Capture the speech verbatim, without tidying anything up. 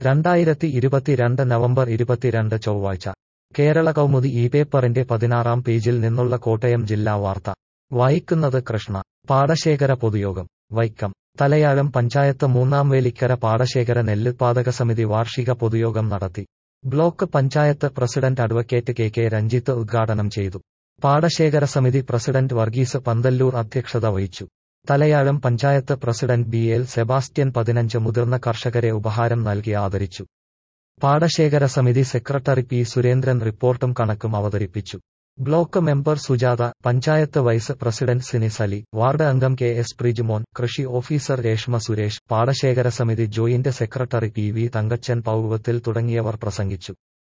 രണ്ടായിരത്തി ഇരുപത്തിരണ്ട് നവംബർ ഇരുപത്തിരണ്ട് ചൊവ്വാഴ്ച കേരള കൗമുദി ഈ പേപ്പറിന്റെ പതിനാറാം പേജിൽ നിന്നുള്ള കോട്ടയം ജില്ലാ വാർത്ത വായിക്കുന്നത് കൃഷ്ണ. പാടശേഖര പൊതുയോഗം വൈക്കം. തലയാഴം പഞ്ചായത്ത് മൂന്നാം വേലിക്കര പാടശേഖര നെല്ലുത്പാദക സമിതി വാർഷിക പൊതുയോഗം നടത്തി. Block panchayat president advocate K K Ranjith ഉദ്ഘാടനം ചെയ്തു. പാടശേഖര സമിതി പ്രസിഡന്റ് വർഗീസ് പന്തല്ലൂർ അധ്യക്ഷത വഹിച്ചു. Thalayazham panchayat president B L Sebastian പതിനഞ്ച് മുതിർന്ന കർഷകരെ ഉപഹാരം നൽകി ആദരിച്ചു. പാടശേഖര സമിതി സെക്രട്ടറി പി സുരേന്ദ്രൻ റിപ്പോർട്ടും കണക്കും അവതരിപ്പിച്ചു. Block member Sujatha, panchayat vice president Sinis Ali, ward അംഗം കെ എസ് പ്രിജുമോൻ, കൃഷി ഓഫീസർ രേഷ്മ സുരേഷ്, പാടശേഖര സമിതി joint secretary P V Thankachan Pauvathil തുടങ്ങിയവർ പ്രസംഗിച്ചു.